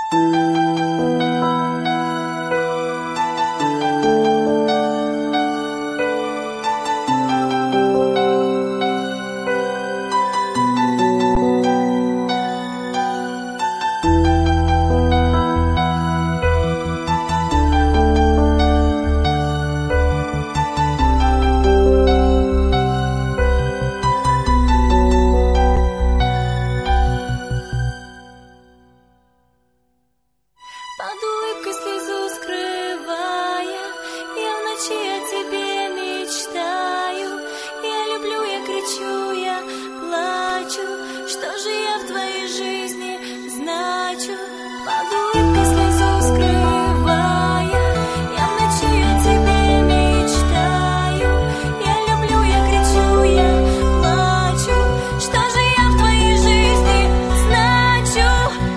Под улыбкой слезу скрывая, я в ночи о тебе мечтаю. Я люблю, я кричу, я плачу. Что же я в твоей жизни значу? Под улыбкой слезу скрывая, я в ночи о тебе мечтаю. Я люблю, я кричу, я плачу. Что же я в твоей жизни значу?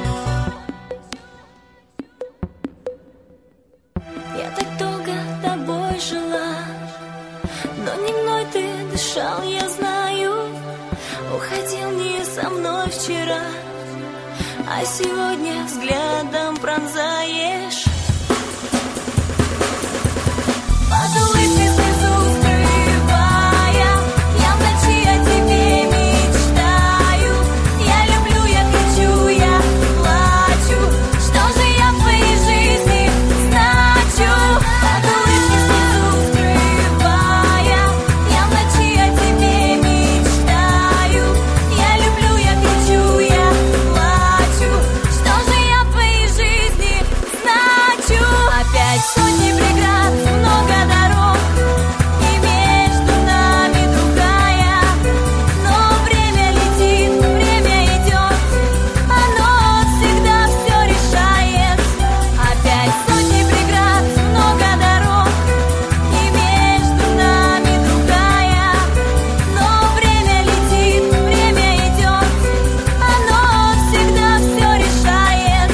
Я так долго тобой жила, но не мной ты дышал, я знаю. Уходил не со мной вчера, а сегодня взглядом пронзаешь. Под улыбкой слезу скрывая, я в ночи о тебе мечтаю. Я люблю, я кричу, я плачу. Что же я в твоей жизни значу? Под улыбкой слезу скрывая, я в ночи о тебе мечтаю. Я люблю, я кричу, я плачу. Что же я в твоей жизни значу? Опять сотни преград, много дорог, и между нами другая. Но время летит, время идет, оно всегда все решает. Опять сотни преград, много дорог, и между нами другая. Но время летит, время идет, оно всегда все решает.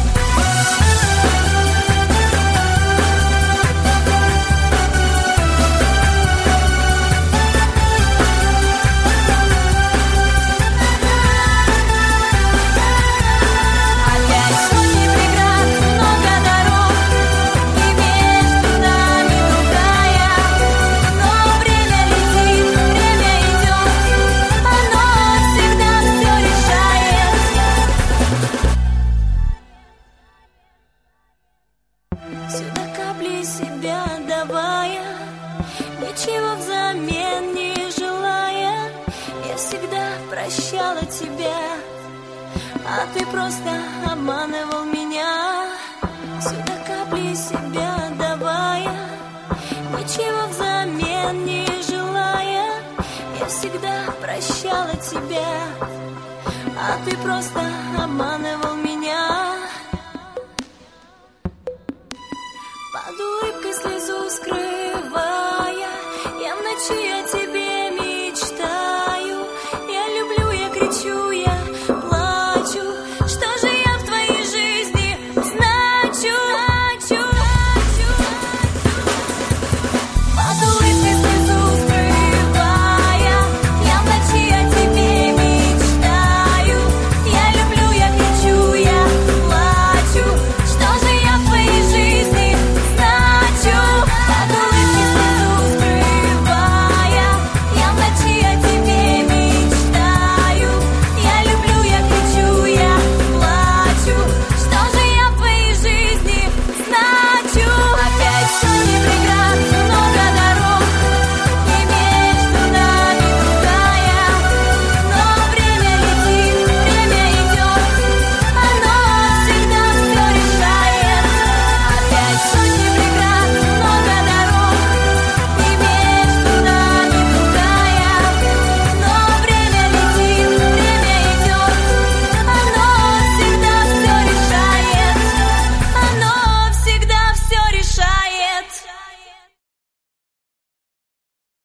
Опять сотни преград, много дорог, и между нами другая. Но время летит, время идет, оно всегда все решает. Сюда капли себя давая, ничего взамен не желая. Я всегда прощала тебя, а ты просто обманывал меня. Сюда капли себя давая, ничего взамен не желая. Я всегда прощала тебя, а ты просто обманывал